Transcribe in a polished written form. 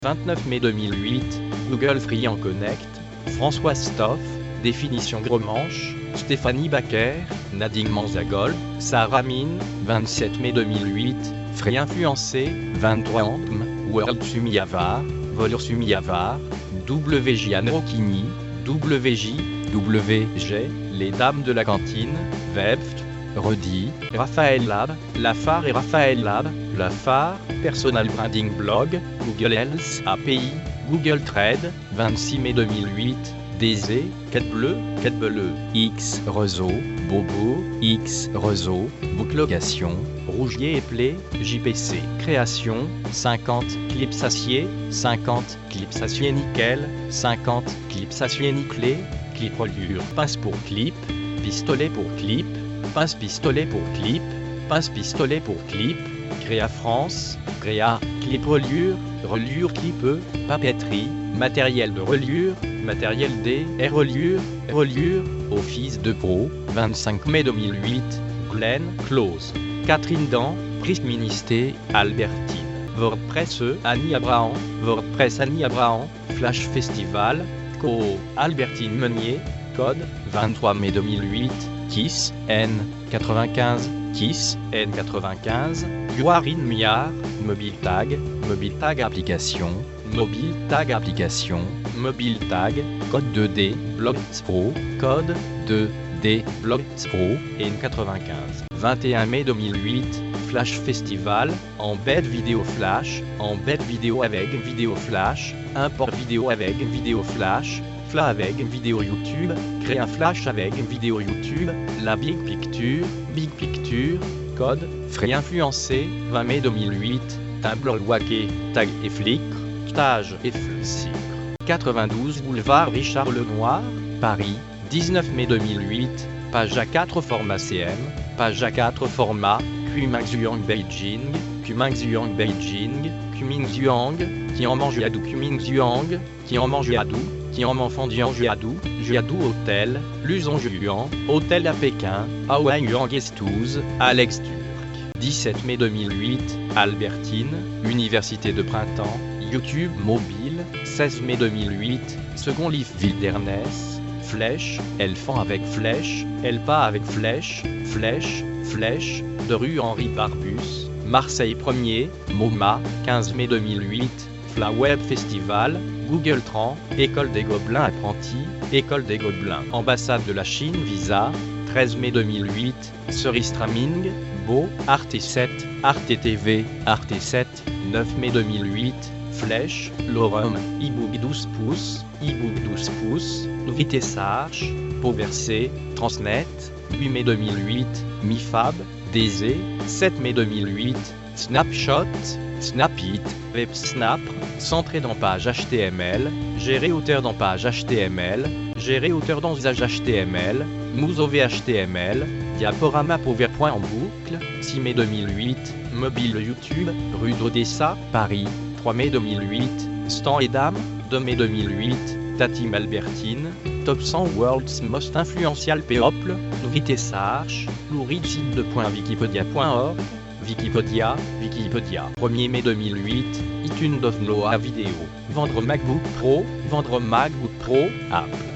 29 mai 2008, Google Free en Connect, François Stoff, Définition Gros-Manche, Stéphanie Baker, Nadine Manzagol, Sarah Min, 27 mai 2008, Free Influencé, 23 Antm, World Sumiyavar, Volur Sumiyavar, WJ Anrokini, WJ, WG, Les Dames de la Cantine, Veft, Redi, Raphaël Lab, Lafar et Raphaël Lab, Lafar, Personal Branding Blog, Google Health API, Google Trade, 26 mai 2008, DZ, Quête Bleue, X, Réseau, Bobo, X, Réseau, Booklocation, Rougier et Play, JPC, Création, 50, Clips Acier, 50, Clips Acier Nickel, 50, Clips Acier Nickelé, Clip Reliure, Pince pour Clip, Pistolet pour Clip, Pince Pistolet pour Clip, Pince Pistolet pour Clip, Créa France, Créa, Clip Reliure, Reliure Clipeux, Papeterie, Matériel de reliure, Matériel D, Reliure, Reliure, Office de Pro, 25 mai 2008, Glenn, Close, Catherine Dan, Prism Ministé, Albertine, WordPress Annie Abraham, WordPress Annie Abraham, Flash Festival, Co, Albertine Meunier, Code, 23 mai 2008, Kiss, N95, Kiss, N95, Guarine Miard, Mobile Tag Application, Mobile Tag Application, Mobile Tag, Code 2D, Blogs Pro, Code 2D, Blogs Pro, N95. 21 mai 2008, Flash Festival, Embed Vidéo Flash, Embed Vidéo avec Vidéo Flash, Import Vidéo avec Vidéo Flash, Fla avec vidéo YouTube, crée un flash avec vidéo YouTube, la Big Picture, Code, Free Influencé, 20 mai 2008, Tableau Waké, Tag et Flickr, Stage et Flucicre. 92 boulevard Richard Lenoir, Paris, 19 mai 2008, page A4 format CM, page A4 format, Kumingzuang Beijing, Kumingzuang, qui en mange Yadou Kumingzuang, qui en mange Yadou, qui en Fandian Jiadou, Jiadou Hôtel, Luzon Juan, Hôtel à Pékin, Hawaii Yuan Guesthouse, Alex Turc. 17 mai 2008, Albertine, Université de Printemps, YouTube Mobile, 16 mai 2008, Second Life Wilderness, Flèche, Elfant avec Flèche, Elpa avec Flèche, Flèche, de rue Henri Barbus, Marseille 1er, MoMA, 15 mai 2008, Flaweb Festival, Google Trans, École des Gobelins Apprentis, École des Gobelins, Ambassade de la Chine Visa, 13 mai 2008, Cerise Streaming, Beau, Arte 7, Arte TV, Arte 7, 9 mai 2008, Flèche, Lorem, ebook 12 pouces, Vitessage, Pauversé, Transnet, 8 mai 2008, Mifab, DZ, 7 mai 2008, Snapshot, Snapit, WebSnap, centré dans page HTML, gérer auteur dans page HTML, gérer auteur dans usage HTML, Muso VHTML, diaporama PowerPoint en boucle, 6 mai 2008, mobile YouTube, rue d'Odessa, Paris, 3 mai 2008, Stan et Dame, 2 mai 2008, Tatim Albertine, Top 100 World's Most Influential People, Vitessage, Wikipedia.org, Wikipedia, 1er mai 2008, iTunes download vidéo, vendre MacBook Pro, App.